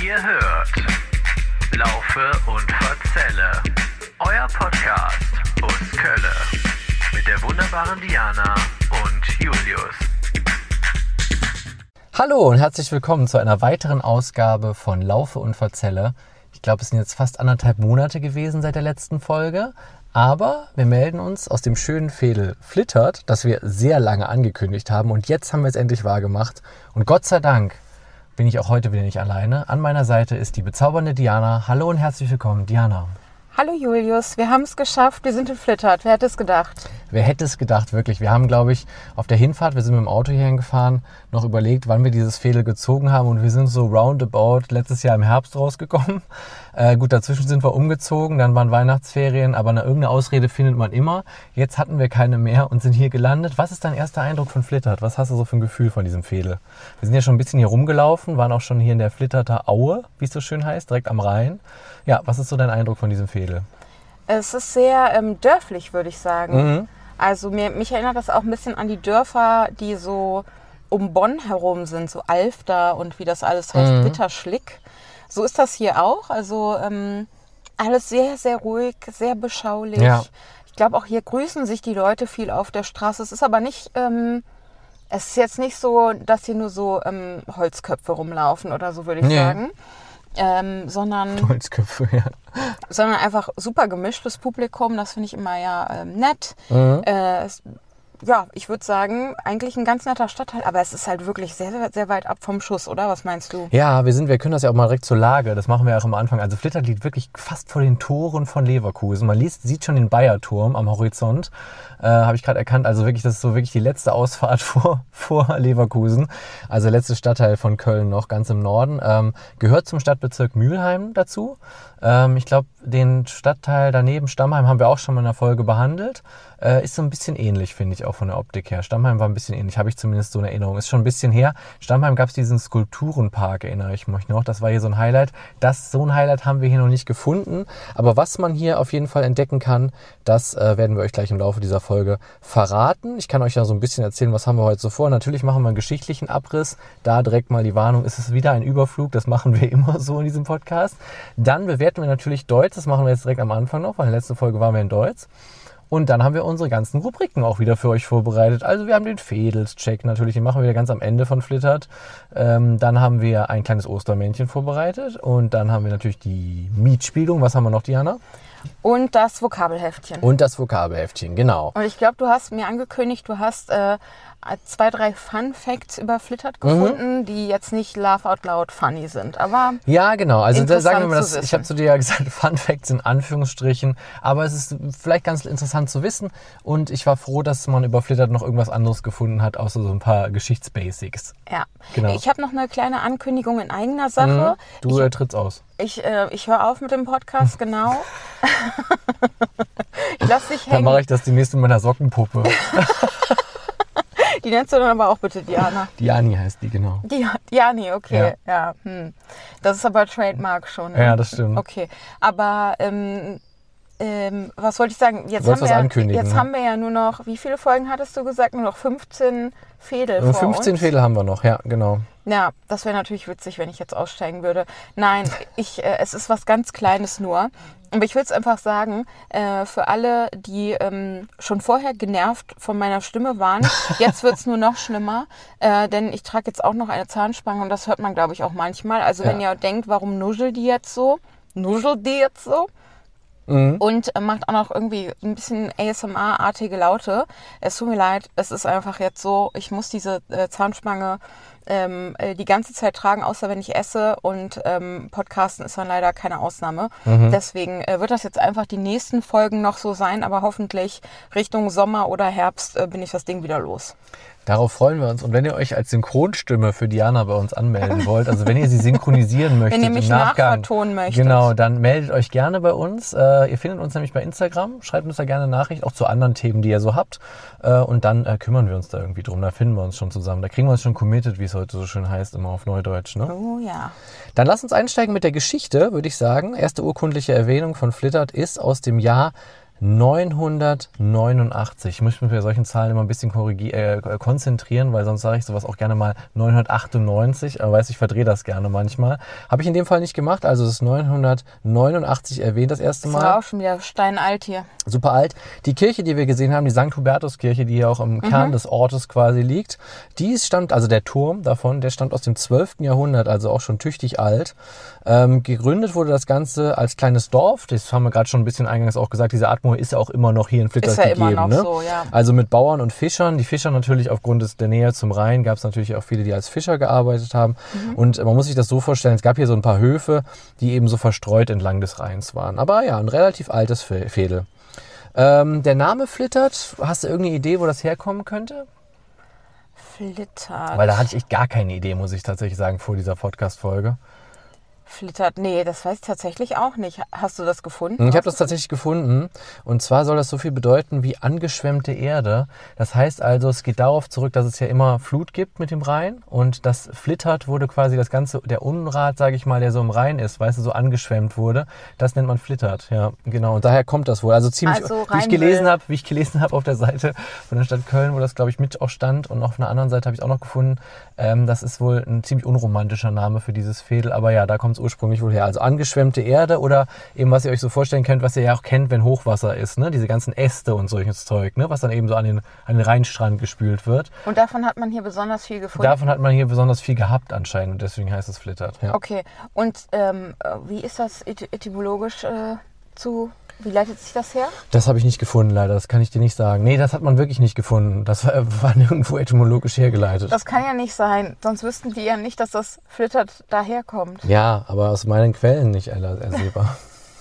Ihr hört Laufe und Verzelle, euer Podcast aus Kölle mit der wunderbaren Diana und Julius. Hallo und herzlich willkommen zu einer weiteren Ausgabe von Laufe und Verzelle. Ich glaube, es sind jetzt fast 1,5 Monate gewesen seit der letzten Folge. Aber wir melden uns aus dem schönen Veedel Flittert, das wir sehr lange angekündigt haben. Und jetzt haben wir es endlich wahrgemacht. Und Gott sei Dank bin ich auch heute wieder nicht alleine. An meiner Seite ist die bezaubernde Diana. Hallo und herzlich willkommen, Diana. Hallo Julius, wir haben es geschafft, wir sind in Flittert. Wer hätte es gedacht? Wer hätte es gedacht, wirklich. Wir haben, glaube ich, auf der Hinfahrt, wir sind mit dem Auto hierhin gefahren, noch überlegt, wann wir dieses Veedel gezogen haben. Und wir sind so roundabout letztes Jahr im Herbst rausgekommen. Gut, dazwischen sind wir umgezogen, dann waren Weihnachtsferien, aber irgendeine Ausrede findet man immer. Jetzt hatten wir keine mehr und sind hier gelandet. Was ist dein erster Eindruck von Flittert? Was hast du so für ein Gefühl von diesem Veedel? Wir sind ja schon ein bisschen hier rumgelaufen, waren auch schon hier in der Flitterter Aue, wie es so schön heißt, direkt am Rhein. Ja, was ist so dein Eindruck von diesem Veedel? Es ist sehr dörflich, würde ich sagen. Also mich erinnert das auch ein bisschen an die Dörfer, die so um Bonn herum sind, so Alfter und wie das alles heißt, Witterschlick. So ist das hier auch. Also alles sehr, sehr ruhig, sehr beschaulich. Ja. Ich glaube, auch hier grüßen sich die Leute viel auf der Straße. Es ist aber nicht, es ist jetzt nicht so, dass hier nur so Holzköpfe rumlaufen oder so, würde ich sagen. Sondern Holzköpfe, ja. Sondern einfach super gemischtes Publikum. Das finde ich immer ja nett. Ja, ich würde sagen, eigentlich ein ganz netter Stadtteil, aber es ist halt wirklich sehr, sehr, sehr weit ab vom Schuss, oder? Was meinst du? Ja, wir können das ja auch mal direkt zur Lage, das machen wir auch am Anfang. Also Flittert liegt wirklich fast vor den Toren von Leverkusen. Man sieht schon den Bayerturm am Horizont, habe ich gerade erkannt. Also wirklich, das ist so wirklich die letzte Ausfahrt vor Leverkusen. Also der letzte Stadtteil von Köln noch, ganz im Norden. Gehört zum Stadtbezirk Mülheim dazu. Ich glaube, den Stadtteil daneben, Stammheim, haben wir auch schon mal in der Folge behandelt. Ist so ein bisschen ähnlich, finde ich, auch von der Optik her. Stammheim war ein bisschen ähnlich, habe ich zumindest so eine Erinnerung. Ist schon ein bisschen her. Stammheim gab es diesen Skulpturenpark, erinnere ich mich noch. Das war hier so ein Highlight. So ein Highlight haben wir hier noch nicht gefunden. Aber was man hier auf jeden Fall entdecken kann, das werden wir euch gleich im Laufe dieser Folge verraten. Ich kann euch ja so ein bisschen erzählen, was haben wir heute so vor. Natürlich machen wir einen geschichtlichen Abriss. Da direkt mal die Warnung, ist es wieder ein Überflug. Das machen wir immer so in diesem Podcast. Dann bewerten wir natürlich Deutsch. Das machen wir jetzt direkt am Anfang noch, weil in der letzten Folge waren wir in Deutsch. Und dann haben wir unsere ganzen Rubriken auch wieder für euch vorbereitet. Also wir haben den Veedels-Check natürlich, den machen wir wieder ganz am Ende von Flittert. Dann haben wir ein kleines Ostermännchen vorbereitet. Und dann haben wir natürlich die Mietspielung. Was haben wir noch, Diana? Und das Vokabelheftchen. Und das Vokabelheftchen, genau. Und ich glaube, du hast mir angekündigt, du hast 2, 3 Fun Facts über Flittert gefunden, die jetzt nicht laugh out loud funny sind, aber ja, genau. Also sagen wir mal, ich habe zu dir ja gesagt, Fun Facts in Anführungsstrichen, aber es ist vielleicht ganz interessant zu wissen und ich war froh, dass man über Flittert noch irgendwas anderes gefunden hat, außer so ein paar Geschichtsbasics. Ja, genau. Ich habe noch eine kleine Ankündigung in eigener Sache. Du trittst aus. Ich höre auf mit dem Podcast, genau. Ich lasse dich hängen. Dann mache ich das demnächst mit meiner Sockenpuppe. Die nennst du dann aber auch bitte Diana. Diani heißt die, genau. Diani, okay. Ja. Das ist aber Trademark schon. Ne? Ja, das stimmt. Okay, aber was wollte ich sagen? Jetzt haben wir ja nur noch, wie viele Folgen hattest du gesagt? Nur noch 15 Veedel vor 15 uns. Veedel haben wir noch, ja, genau. Ja, das wäre natürlich witzig, wenn ich jetzt aussteigen würde. Nein, es ist was ganz Kleines nur. Aber ich will es einfach sagen, für alle, die schon vorher genervt von meiner Stimme waren, jetzt wird es nur noch schlimmer, denn ich trage jetzt auch noch eine Zahnspange und das hört man, glaube ich, auch manchmal. Also wenn ihr denkt, warum nuschelt die jetzt so? Und macht auch noch irgendwie ein bisschen ASMR-artige Laute. Es tut mir leid, es ist einfach jetzt so, ich muss diese Zahnspange die ganze Zeit tragen, außer wenn ich esse und Podcasten ist dann leider keine Ausnahme. Deswegen wird das jetzt einfach die nächsten Folgen noch so sein, aber hoffentlich Richtung Sommer oder Herbst bin ich das Ding wieder los. Darauf freuen wir uns. Und wenn ihr euch als Synchronstimme für Diana bei uns anmelden wollt, also wenn ihr sie synchronisieren möchtet, wenn ihr mich nachvertonen möchtet, genau, dann meldet euch gerne bei uns. Ihr findet uns nämlich bei Instagram. Schreibt uns da gerne eine Nachricht, auch zu anderen Themen, die ihr so habt. Und dann kümmern wir uns da irgendwie drum. Da finden wir uns schon zusammen. Da kriegen wir uns schon committed, wie es heute so schön heißt, immer auf Neudeutsch. Ne? Oh ja. Dann lasst uns einsteigen mit der Geschichte, würde ich sagen. Erste urkundliche Erwähnung von Flittert ist aus dem Jahr 989. Ich muss mich bei solchen Zahlen immer ein bisschen konzentrieren, weil sonst sage ich sowas auch gerne mal 998, aber ich verdrehe das gerne manchmal. Habe ich in dem Fall nicht gemacht, also es ist 989 erwähnt das erste Mal. Das war auch schon wieder steinalt hier. Super alt. Die Kirche, die wir gesehen haben, die St. Hubertuskirche, die hier auch im Kern des Ortes quasi liegt, also der Turm davon, der stammt aus dem 12. Jahrhundert, also auch schon tüchtig alt. Gegründet wurde das Ganze als kleines Dorf, das haben wir gerade schon ein bisschen eingangs auch gesagt, diese Atmo ist ja auch immer noch hier in Flittert gegeben. Immer noch so, ja. Also mit Bauern und Fischern. Die Fischer natürlich aufgrund der Nähe zum Rhein gab es natürlich auch viele, die als Fischer gearbeitet haben. Und man muss sich das so vorstellen, es gab hier so ein paar Höfe, die eben so verstreut entlang des Rheins waren. Aber ja, ein relativ altes Veedel. Der Name Flittert, hast du irgendeine Idee, wo das herkommen könnte? Flittert. Weil da hatte ich echt gar keine Idee, muss ich tatsächlich sagen, vor dieser Podcast-Folge. Flittert, nee, das weiß ich tatsächlich auch nicht. Hast du das gefunden? Ich habe das tatsächlich gefunden. Und zwar soll das so viel bedeuten wie angeschwemmte Erde. Das heißt also, es geht darauf zurück, dass es ja immer Flut gibt mit dem Rhein. Und das Flittert wurde quasi das Ganze, der Unrat, sage ich mal, der so im Rhein ist, weißt du, so angeschwemmt wurde. Das nennt man Flittert. Ja, genau. Und daher kommt das wohl. Also ziemlich, wie ich gelesen habe auf der Seite von der Stadt Köln, wo das, glaube ich, mit auch stand. Und auf einer anderen Seite habe ich auch noch gefunden, das ist wohl ein ziemlich unromantischer Name für dieses Veedel. Aber ja, da kommt es ursprünglich wohl her. Also angeschwemmte Erde oder eben, was ihr euch so vorstellen könnt, was ihr ja auch kennt, wenn Hochwasser ist, ne? Diese ganzen Äste und solches Zeug, ne? Was dann eben so an den Rheinstrand gespült wird. Und davon hat man hier besonders viel gefunden? Davon hat man hier besonders viel gehabt anscheinend und deswegen heißt es Flittert. Ja. Okay, und wie ist das etymologisch wie leitet sich das her? Das habe ich nicht gefunden, leider. Das kann ich dir nicht sagen. Nee, das hat man wirklich nicht gefunden. Das war nirgendwo etymologisch hergeleitet. Das kann ja nicht sein. Sonst wüssten die ja nicht, dass das Flittert daherkommt. Ja, aber aus meinen Quellen nicht ersehbar.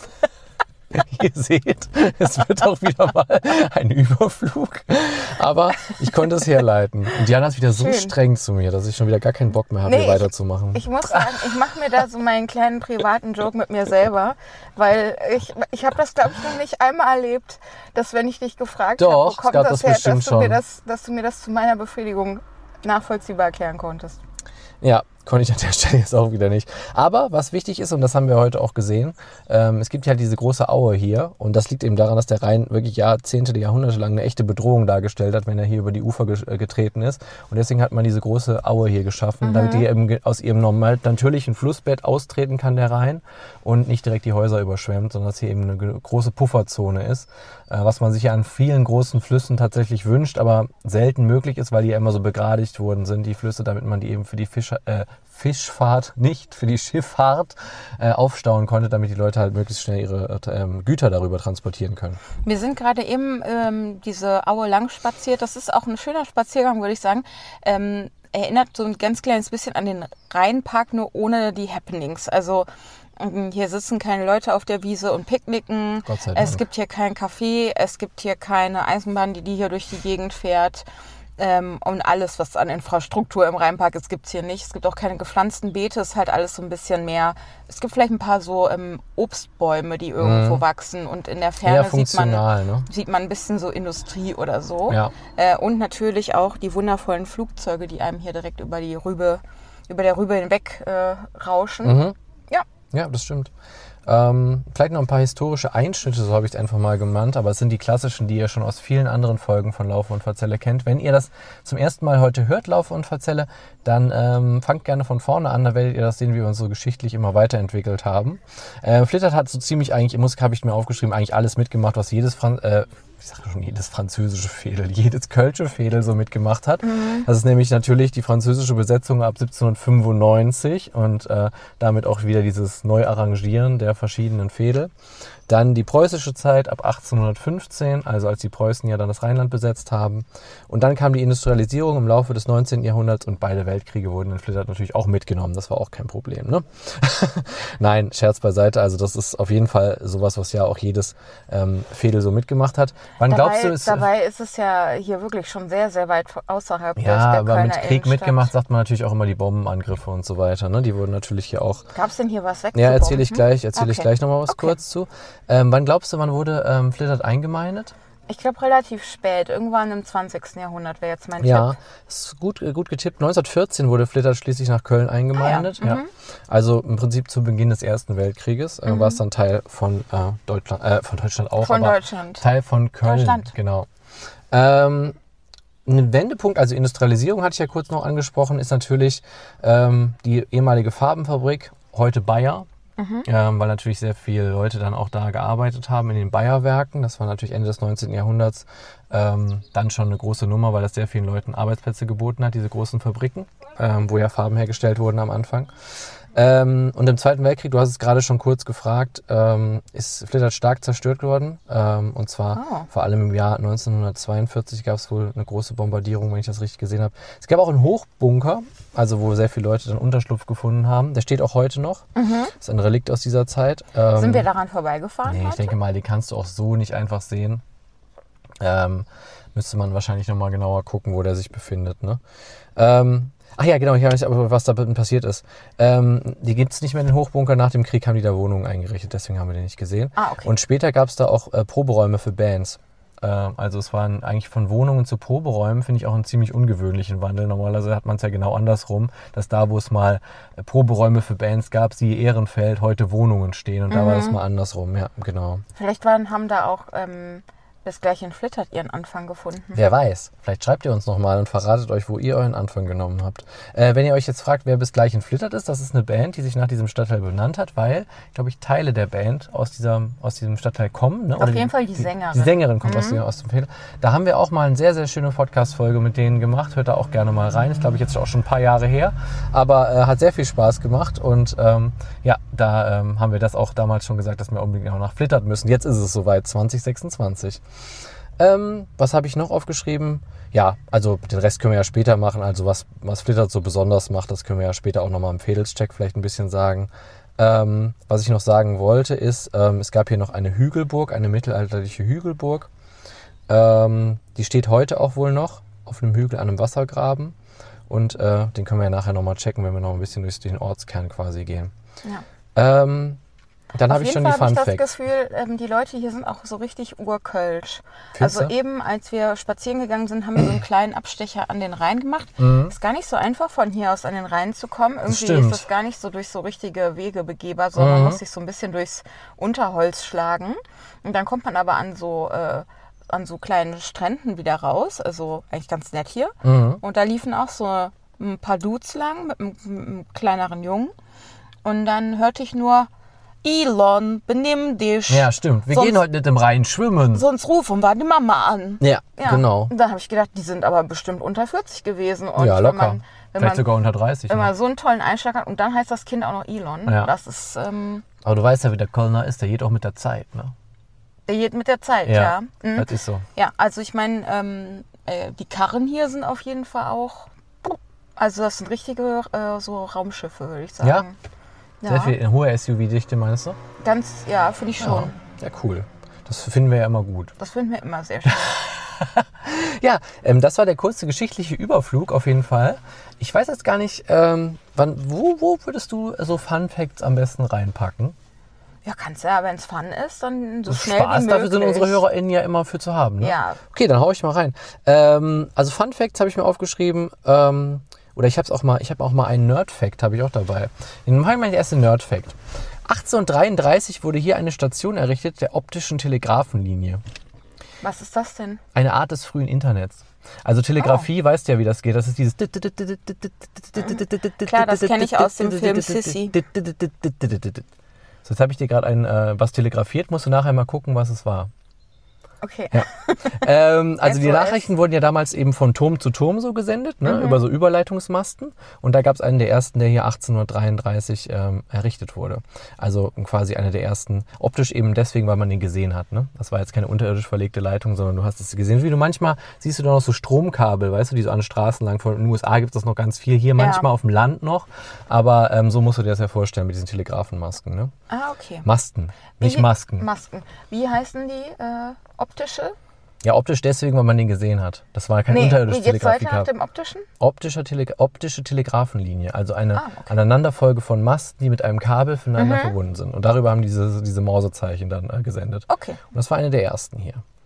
Ihr seht, es wird auch wieder mal ein Überflug. Aber ich konnte es herleiten. Und Diana ist wieder so streng zu mir, dass ich schon wieder gar keinen Bock mehr habe, hier weiterzumamen. Ich muss sagen, ich mache mir da so meinen kleinen privaten Joke mit mir selber. Weil ich habe das, glaube ich, noch nicht einmal erlebt, dass wenn ich dich gefragt habe, wo kommt das her, dass du mir das zu meiner Befriedigung nachvollziehbar erklären konntest. Ja, konnte ich an der Stelle jetzt auch wieder nicht. Aber was wichtig ist, und das haben wir heute auch gesehen, es gibt ja diese große Aue hier und das liegt eben daran, dass der Rhein wirklich Jahrzehnte, Jahrhunderte lang eine echte Bedrohung dargestellt hat, wenn er hier über die Ufer getreten ist. Und deswegen hat man diese große Aue hier geschaffen, damit die eben aus ihrem normal natürlichen Flussbett austreten kann, der Rhein, und nicht direkt die Häuser überschwemmt, sondern dass hier eben eine große Pufferzone ist, was man sich ja an vielen großen Flüssen tatsächlich wünscht, aber selten möglich ist, weil die ja immer so begradigt worden sind, die Flüsse, damit man die eben für die Fischfahrt, nicht für die Schifffahrt aufstauen konnte, damit die Leute halt möglichst schnell ihre Güter darüber transportieren können. Wir sind gerade eben diese Aue lang spaziert. Das ist auch ein schöner Spaziergang, würde ich sagen. Erinnert so ein ganz kleines bisschen an den Rheinpark, nur ohne die Happenings. Also hier sitzen keine Leute auf der Wiese und picknicken. Gott sei Dank. Es gibt hier kein Café, es gibt hier keine Eisenbahn, die hier durch die Gegend fährt. Und alles, was an Infrastruktur im Rheinpark ist, gibt es hier nicht. Es gibt auch keine gepflanzten Beete, es ist halt alles so ein bisschen mehr. Es gibt vielleicht ein paar so Obstbäume, die irgendwo wachsen und in der Ferne sieht man ein bisschen so Industrie oder so. Ja. Und natürlich auch die wundervollen Flugzeuge, die einem hier direkt über der Rübe hinweg rauschen. Ja, das stimmt. Vielleicht noch ein paar historische Einschnitte, so habe ich es einfach mal genannt, aber es sind die klassischen, die ihr schon aus vielen anderen Folgen von Laufe und Verzelle kennt. Wenn ihr das zum ersten Mal heute hört, Laufe und Verzelle, dann fangt gerne von vorne an, da werdet ihr das sehen, wie wir uns so geschichtlich immer weiterentwickelt haben. Flittert hat so ziemlich eigentlich, habe ich mir aufgeschrieben, eigentlich alles mitgemacht, was jedes französische Veedel, jedes kölsche Veedel so mitgemacht hat. Das ist nämlich natürlich die französische Besetzung ab 1795 und damit auch wieder dieses Neuarrangieren der verschiedenen Veedel. Dann die preußische Zeit ab 1815, also als die Preußen ja dann das Rheinland besetzt haben. Und dann kam die Industrialisierung im Laufe des 19. Jahrhunderts und beide Weltkriege wurden in Flittert natürlich auch mitgenommen. Das war auch kein Problem, ne? Nein, Scherz beiseite. Also das ist auf jeden Fall sowas, was ja auch jedes Veedel so mitgemacht hat. Dabei ist es ja hier wirklich schon sehr, sehr weit außerhalb der aber Kölner mit Krieg Innenstadt. Mitgemacht sagt man natürlich auch immer die Bombenangriffe und so weiter. Ne? Die wurden natürlich hier auch... Gab es denn hier was weg? Ja, erzähle ich gleich nochmal was kurz zu. Wann glaubst du, wann wurde Flittert eingemeindet? Ich glaube relativ spät, irgendwann im 20. Jahrhundert wäre jetzt mein Ja, Tipp. ist gut getippt. 1914 wurde Flittert schließlich nach Köln eingemeindet. Ah, ja. Ja. Also im Prinzip zu Beginn des Ersten Weltkrieges war es dann Teil von Deutschland auch, Von aber Deutschland. Teil von Köln. Deutschland. Genau. Ein Wendepunkt, also Industrialisierung hatte ich ja kurz noch angesprochen, ist natürlich die ehemalige Farbenfabrik, heute Bayer. Weil natürlich sehr viele Leute dann auch da gearbeitet haben in den Bayer-Werken. Das war natürlich Ende des 19. Jahrhunderts dann schon eine große Nummer, weil das sehr vielen Leuten Arbeitsplätze geboten hat, diese großen Fabriken, wo ja Farben hergestellt wurden am Anfang. Und im Zweiten Weltkrieg, du hast es gerade schon kurz gefragt, ist Flittert stark zerstört worden. Und zwar vor allem im Jahr 1942 gab es wohl eine große Bombardierung, wenn ich das richtig gesehen habe. Es gab auch einen Hochbunker, also wo sehr viele Leute dann Unterschlupf gefunden haben. Der steht auch heute noch. Das ist ein Relikt aus dieser Zeit. Sind wir daran vorbeigefahren? Nee, ich denke mal, die kannst du auch so nicht einfach sehen. Müsste man wahrscheinlich nochmal genauer gucken, wo der sich befindet. Ne? Ach ja, genau, ich weiß nicht, aber was da passiert ist. Die gibt es nicht mehr in den Hochbunker. Nach dem Krieg haben die da Wohnungen eingerichtet, deswegen haben wir den nicht gesehen. Okay. Und später gab es da auch Proberäume für Bands. Also es waren eigentlich von Wohnungen zu Proberäumen, finde ich auch einen ziemlich ungewöhnlichen Wandel. Normalerweise hat man es ja genau andersrum, dass da, wo es mal Proberäume für Bands gab, siehe Ehrenfeld, heute Wohnungen stehen. Und da war das mal andersrum, ja, genau. Vielleicht haben da auch bis gleich in Flittert ihren Anfang gefunden. Wer weiß, vielleicht schreibt ihr uns nochmal und verratet euch, wo ihr euren Anfang genommen habt. Wenn ihr euch jetzt fragt, wer bis gleich in Flittert ist, das ist eine Band, die sich nach diesem Stadtteil benannt hat, weil, glaube ich, Teile der Band aus diesem Stadtteil kommen. Ne? Auf jeden Fall die Sängerin. Die Sängerin kommt aus dem Fehler. Da haben wir auch mal eine sehr, sehr schöne Podcast-Folge mit denen gemacht. Hört da auch gerne mal rein. Ist, glaube ich, jetzt auch schon ein paar Jahre her. Aber hat sehr viel Spaß gemacht. Und ja, da haben wir das auch damals schon gesagt, dass wir unbedingt auch nach Flittert müssen. Jetzt ist es soweit, 2026. Was habe ich noch aufgeschrieben? Ja, also den Rest können wir ja später machen. Also was Flittert so besonders macht, das können wir ja später auch nochmal im Fädelscheck vielleicht ein bisschen sagen. Was ich noch sagen wollte ist, es gab hier noch eine Hügelburg, eine mittelalterliche Hügelburg. Die steht heute auch wohl noch auf einem Hügel an einem Wassergraben. Und den können wir ja nachher nochmal checken, wenn wir noch ein bisschen durch den Ortskern quasi gehen. Ja. Dann habe ich schon die Fun Facts. Auf jeden Fall habe ich das Gefühl, die Leute hier sind auch so richtig urkölsch. Findest Also du? eben, als wir spazieren gegangen sind, haben wir so einen kleinen Abstecher an den Rhein gemacht. Ist gar nicht so einfach, von hier aus an den Rhein zu kommen. Irgendwie stimmt. ist das gar nicht so durch so richtige Wege begehbar, sondern man muss sich so ein bisschen durchs Unterholz schlagen. Und dann kommt man aber an so kleinen Stränden wieder raus. Also eigentlich ganz nett hier. Und da liefen auch so ein paar Dudes lang mit einem kleineren Jungen. Und dann hörte ich nur: Elon, benimm dich. Ja, stimmt. Wir Sonst- gehen heute nicht im Rhein schwimmen. Sonst rufen wir die Mama an. Ja, genau. Und dann habe ich gedacht, die sind aber bestimmt unter 40 gewesen. Und Ja, locker. wenn man, Vielleicht sogar unter 30. wenn Ne? man so einen tollen Einschlag hat und dann heißt das Kind auch noch Elon, Ja. das ist, Aber du weißt ja, wie der Kölner ist. Der geht auch mit der Zeit. Ne? der geht mit der Zeit, ja. Mhm. Das ist so. Ja, also ich meine, die Karren hier sind auf jeden Fall auch, also das sind richtige so Raumschiffe, würde ich sagen. Sehr viel in hoher SUV-Dichte, meinst du? Ganz, ja, finde ich schon. Ja, cool. Das finden wir ja immer gut. Das finden wir immer sehr schön. Ja, das war der kurze geschichtliche Überflug auf jeden Fall. Ich weiß jetzt gar nicht, wo würdest du so Fun Facts am besten reinpacken? Ja, kannst ja, wenn es Fun ist, dann so schnell Spaß, wie möglich. dafür sind unsere HörerInnen ja immer für zu haben. Ne? Ja. Okay, dann hau ich mal rein. Also Fun Facts habe ich mir aufgeschrieben. Oder ich habe auch mal einen Nerd-Fact, habe ich auch dabei. Dann mache ich mal den ersten Nerd-Fact. 1833 wurde hier eine Station errichtet, der optischen Telegrafenlinie. Was ist das denn? Eine Art des frühen Internets. Also Telegrafie, weißt du ja, wie das geht. Das ist dieses... Klar, das kenne ich aus dem Film Sissy. So, jetzt habe ich dir gerade was telegrafiert. Musst du nachher mal gucken, was es war. Okay. Ja. Also die SOS. Nachrichten wurden ja damals eben von Turm zu Turm so gesendet, ne, über so Überleitungsmasten. Und da gab es einen der ersten, der hier 1833 errichtet wurde. Also quasi einer der ersten, optisch eben deswegen, weil man den gesehen hat. Ne? Das war jetzt keine unterirdisch verlegte Leitung, sondern du hast es gesehen. Wie du manchmal siehst du da noch so Stromkabel, weißt du, die so an Straßen lang. In den USA gibt es das noch ganz viel, hier manchmal auf dem Land noch. Aber so musst du dir das ja vorstellen mit diesen Telegrafenmasken. Ne? Ah, okay. Masten, nicht Masken. Masken. Wie heißen die optische? Ja, optisch deswegen, weil man den gesehen hat. Das war kein unterirdisches jetzt weiter nach Telegrafie. dem optischen? Optische Telegrafenlinie, also eine Aneinanderfolge von Masten, die mit einem Kabel voneinander verbunden sind. Und darüber haben diese Mausezeichen dann gesendet. Okay. Und das war eine der ersten hier.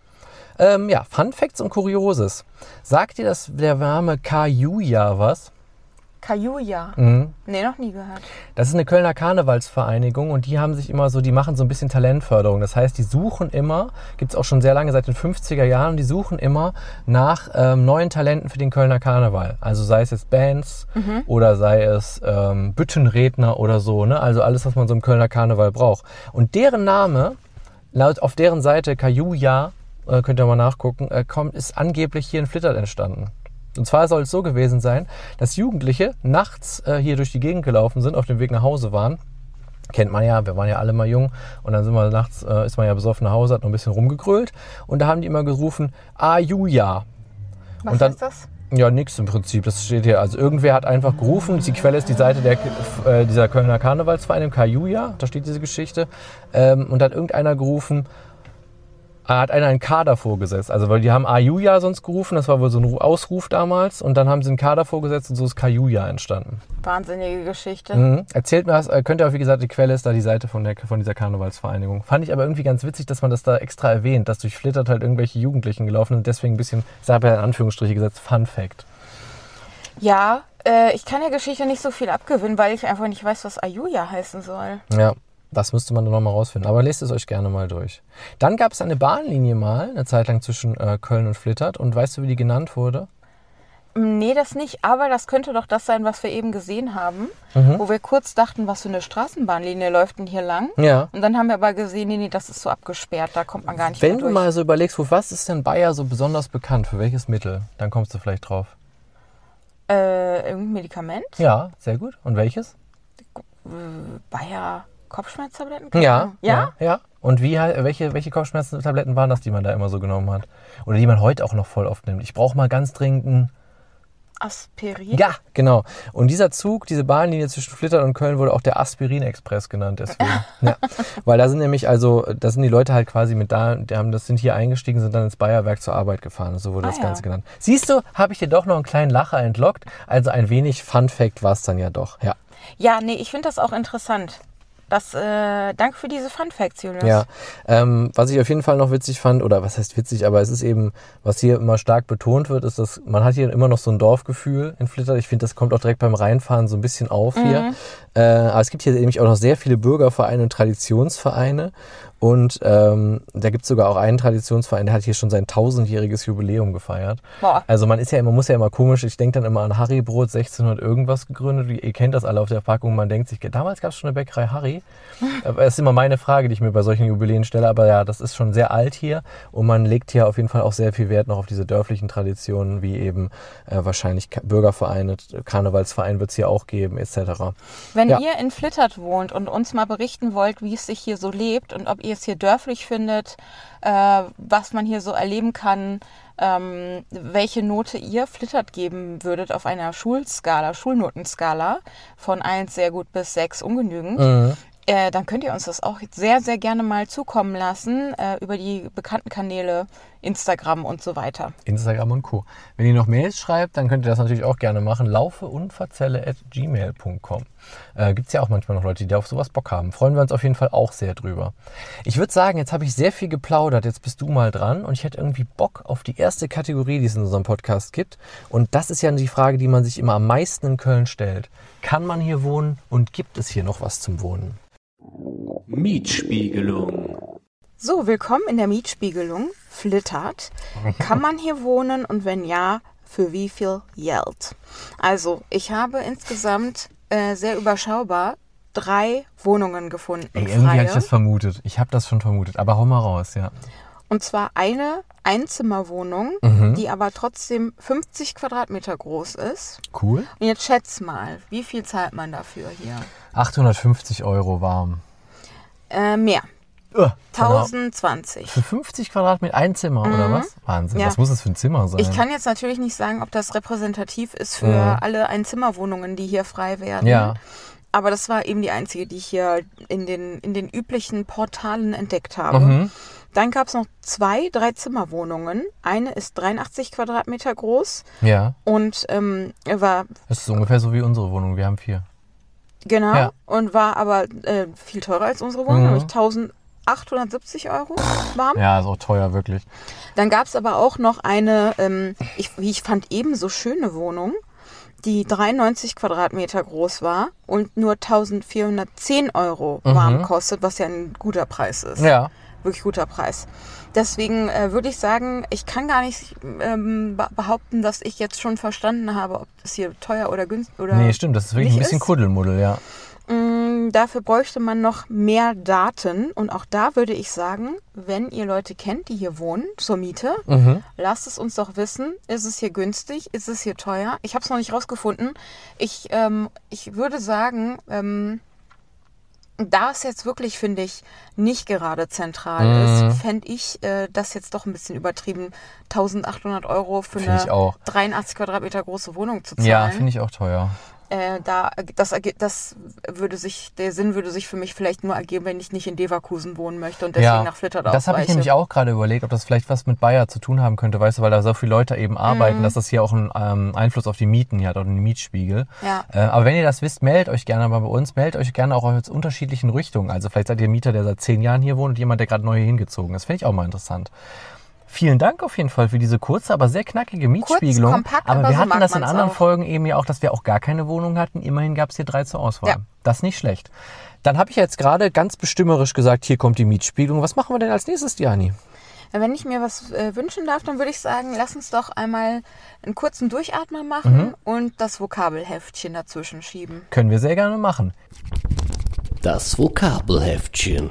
Ja, Fun Facts und Kurioses. Sagt dir der Name Kajuja was? Kajuja? Nee, noch nie gehört. Das ist eine Kölner Karnevalsvereinigung und die haben sich immer so, die machen so ein bisschen Talentförderung. Das heißt, die suchen immer, gibt es auch schon sehr lange, seit den 50er Jahren, die suchen immer nach neuen Talenten für den Kölner Karneval. Also sei es jetzt Bands oder sei es Büttenredner oder so, ne? Also alles, was man so im Kölner Karneval braucht. Und deren Name, laut auf deren Seite Kajuja, könnt ihr mal nachgucken, ist angeblich hier in Flittert entstanden. Und zwar soll es so gewesen sein, dass Jugendliche nachts hier durch die Gegend gelaufen sind, auf dem Weg nach Hause waren. Kennt man ja, wir waren ja alle mal jung und dann sind wir nachts, ist man ja besoffen nach Hause, hat noch ein bisschen rumgegrölt und da haben die immer gerufen, Ajuja. Was heißt das? Ja, nix im Prinzip, das steht hier. Also irgendwer hat einfach gerufen, die Quelle ist die Seite dieser Kölner Karnevalsvereinigung, Kajuja, da steht diese Geschichte. Und da hat irgendeiner gerufen, hat einer einen K davor gesetzt. Also weil die haben Ajuja sonst gerufen, das war wohl so ein Ausruf damals. Und dann haben sie einen K davor gesetzt und so ist Kajuja entstanden. Wahnsinnige Geschichte. Erzählt mir was, könnt ihr auch, wie gesagt, die Quelle ist da die Seite von dieser Karnevalsvereinigung. Fand ich aber irgendwie ganz witzig, dass man das da extra erwähnt, dass durch Flittert halt irgendwelche Jugendlichen gelaufen sind. Deswegen ein bisschen, ich habe ja in Anführungsstriche gesetzt, Fun Fact. Ja, ich kann der Geschichte nicht so viel abgewinnen, weil ich einfach nicht weiß, was Ajuja heißen soll. Ja. Das müsste man dann nochmal rausfinden. Aber lest es euch gerne mal durch. Dann gab es eine Bahnlinie mal, eine Zeit lang zwischen Köln und Flittert. Und weißt du, wie die genannt wurde? Nee, das nicht. Aber das könnte doch das sein, was wir eben gesehen haben. Wo wir kurz dachten, was für eine Straßenbahnlinie läuft denn hier lang? Ja. Und dann haben wir aber gesehen, nee, das ist so abgesperrt. Da kommt man gar nicht mehr durch. Wenn du mal so überlegst, für was ist denn Bayer so besonders bekannt? Für welches Mittel? Dann kommst du vielleicht drauf. Irgendein Medikament? Ja, sehr gut. Und welches? Bayer... Kopfschmerztabletten? Ja. Ja? Und welche Kopfschmerztabletten waren das, die man da immer so genommen hat? Oder die man heute auch noch voll oft nimmt? Ich brauche mal ganz dringend ein Aspirin? Ja, genau. Und dieser Zug, diese Bahnlinie zwischen Flittert und Köln wurde auch der Aspirin-Express genannt deswegen. Ja. Weil da sind nämlich da sind die Leute halt quasi sind hier eingestiegen, sind dann ins Bayerwerk zur Arbeit gefahren. So wurde das Ganze genannt. Siehst du, habe ich dir doch noch einen kleinen Lacher entlockt. Also ein wenig Fun-Fact war es dann ja doch. Ja, nee, ich finde das auch interessant. Danke für diese Fun Facts, Julius. Ja, was ich auf jeden Fall noch witzig fand, oder was heißt witzig, aber es ist eben, was hier immer stark betont wird, ist, dass man hat hier immer noch so ein Dorfgefühl in Flittert. Ich finde, das kommt auch direkt beim Reinfahren so ein bisschen auf hier. Aber es gibt hier nämlich auch noch sehr viele Bürgervereine und Traditionsvereine. Und da gibt es sogar auch einen Traditionsverein, der hat hier schon sein 1000-jähriges Jubiläum gefeiert. Boah. Also man muss ja immer komisch, ich denke dann immer an Harry Brot, 1600 irgendwas gegründet. Ihr kennt das alle auf der Packung, man denkt sich, damals gab es schon eine Bäckerei Harry. Das ist immer meine Frage, die ich mir bei solchen Jubiläen stelle. Aber ja, das ist schon sehr alt hier und man legt hier auf jeden Fall auch sehr viel Wert noch auf diese dörflichen Traditionen, wie eben wahrscheinlich Bürgervereine, Karnevalsverein wird es hier auch geben, etc. Wenn ihr in Flittert wohnt und uns mal berichten wollt, wie es sich hier so lebt und ob ihr es hier dörflich findet, was man hier so erleben kann, welche Note ihr Flittert geben würdet auf einer Schulnotenskala von 1 sehr gut bis 6 ungenügend, dann könnt ihr uns das auch sehr, sehr gerne mal zukommen lassen über die bekannten Kanäle Instagram und so weiter. Instagram und Co. Wenn ihr noch Mails schreibt, dann könnt ihr das natürlich auch gerne machen. laufeundverzelle@gmail.com. Gibt es ja auch manchmal noch Leute, die auf sowas Bock haben. Freuen wir uns auf jeden Fall auch sehr drüber. Ich würde sagen, jetzt habe ich sehr viel geplaudert. Jetzt bist du mal dran und ich hätte irgendwie Bock auf die erste Kategorie, die es in unserem Podcast gibt. Und das ist ja die Frage, die man sich immer am meisten in Köln stellt. Kann man hier wohnen und gibt es hier noch was zum Wohnen? Mietspiegelung. So, willkommen in der Mietspiegelung. Flittert. Kann man hier wohnen und wenn ja, für wie viel Geld? Also, ich habe insgesamt sehr überschaubar 3 Wohnungen gefunden. Irgendwie hatte ich das vermutet. Ich habe das schon vermutet, aber hau mal raus, ja. Und zwar eine Einzimmerwohnung, die aber trotzdem 50 Quadratmeter groß ist. Cool. Und jetzt schätz mal, wie viel zahlt man dafür hier? 850 € warm. Mehr. 1020. Für 50 Quadratmeter ein Zimmer, oder was? Wahnsinn. Ja. Was muss das für ein Zimmer sein? Ich kann jetzt natürlich nicht sagen, ob das repräsentativ ist für alle Einzimmerwohnungen, die hier frei werden. Ja. Aber das war eben die einzige, die ich hier in den üblichen Portalen entdeckt habe. Dann gab es noch 2 3-Zimmerwohnungen. Eine ist 83 Quadratmeter groß. Ja. Und war... Das ist ungefähr so wie unsere Wohnung. Wir haben 4. Genau. Ja. Und war aber viel teurer als unsere Wohnung, nämlich 870 € warm. Ja, ist auch teuer, wirklich. Dann gab es aber auch noch eine, wie ich fand, ebenso schöne Wohnung, die 93 Quadratmeter groß war und nur 1.410 € warm kostet, was ja ein guter Preis ist. Ja. Wirklich guter Preis. Deswegen würde ich sagen, ich kann gar nicht behaupten, dass ich jetzt schon verstanden habe, ob das hier teuer oder günstig oder Nee, stimmt, das ist wirklich ein bisschen ist. Kuddelmuddel, ja. Dafür bräuchte man noch mehr Daten. Und auch da würde ich sagen, wenn ihr Leute kennt, die hier wohnen, zur Miete, lasst es uns doch wissen. Ist es hier günstig? Ist es hier teuer? Ich habe es noch nicht rausgefunden. Ich würde sagen, da es jetzt wirklich, finde ich, nicht gerade zentral ist, fände ich das jetzt doch ein bisschen übertrieben, 1.800 € für Find ich eine auch. 83 Quadratmeter große Wohnung zu zahlen. Ja, finde ich auch teuer. Der Sinn würde sich für mich vielleicht nur ergeben, wenn ich nicht in Leverkusen wohnen möchte und deswegen nach Flittert ausweiche. Das habe ich nämlich auch gerade überlegt, ob das vielleicht was mit Bayer zu tun haben könnte, weißt du, weil da so viele Leute eben arbeiten, dass das hier auch einen Einfluss auf die Mieten hier hat, oder den Mietspiegel. Ja. Aber wenn ihr das wisst, meldet euch gerne mal bei uns, meldet euch gerne auch aus unterschiedlichen Richtungen. Also vielleicht seid ihr Mieter, der seit 10 Jahren hier wohnt und jemand, der gerade neu hier hingezogen ist. Finde ich auch mal interessant. Vielen Dank auf jeden Fall für diese kurze, aber sehr knackige Mietspiegelung. Kurz, kompakt, aber wir so hatten mag das in man's anderen auch. Folgen eben ja auch, dass wir auch gar keine Wohnung hatten. Immerhin gab es hier 3 zur Auswahl. Ja. Das ist nicht schlecht. Dann habe ich jetzt gerade ganz bestimmerisch gesagt, hier kommt die Mietspiegelung. Was machen wir denn als nächstes, Diani? Wenn ich mir was wünschen darf, dann würde ich sagen, lass uns doch einmal einen kurzen Durchatmer machen und das Vokabelheftchen dazwischen schieben. Können wir sehr gerne machen. Das Vokabelheftchen.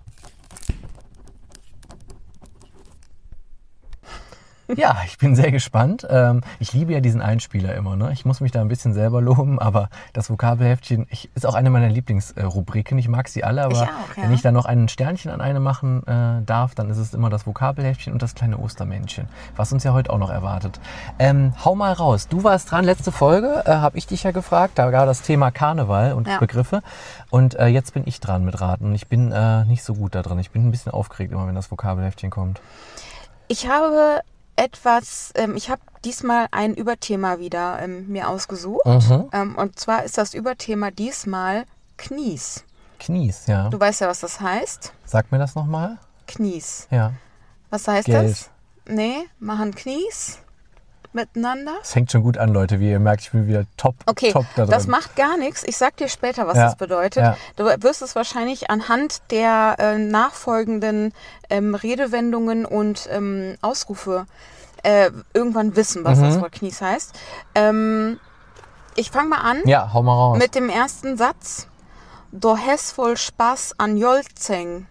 Ja, ich bin sehr gespannt. Ich liebe ja diesen Einspieler immer. Ne? Ich muss mich da ein bisschen selber loben, aber das Vokabelheftchen ist auch eine meiner Lieblingsrubriken. Ich mag sie alle, aber Ich auch, ja. wenn ich da noch ein Sternchen an eine machen darf, dann ist es immer das Vokabelheftchen und das kleine Ostermännchen, was uns ja heute auch noch erwartet. Hau mal raus. Du warst dran, letzte Folge habe ich dich ja gefragt. Da war das Thema Karneval und Ja. Begriffe. Und jetzt bin ich dran mit Raten. Und ich bin nicht so gut da drin. Ich bin ein bisschen aufgeregt immer, wenn das Vokabelheftchen kommt. Ich habe ich habe diesmal ein Überthema wieder mir ausgesucht. Und zwar ist das Überthema diesmal Knies. Knies, ja. Du weißt ja, was das heißt. Sag mir das nochmal. Knies. Ja. Was heißt Geld. das? Nee, machen Knies miteinander. Es fängt schon gut an, Leute. Wie ihr merkt, ich bin wieder top da drin. Das macht gar nichts. Ich sag dir später, was Ja, das bedeutet. ja. Du wirst es wahrscheinlich anhand der nachfolgenden Redewendungen und Ausrufe irgendwann wissen, was das Wort Knies heißt. Ich fange mal an Ja, hau mal raus. mit dem ersten Satz. Du hast voll Spaß an Jolzeng.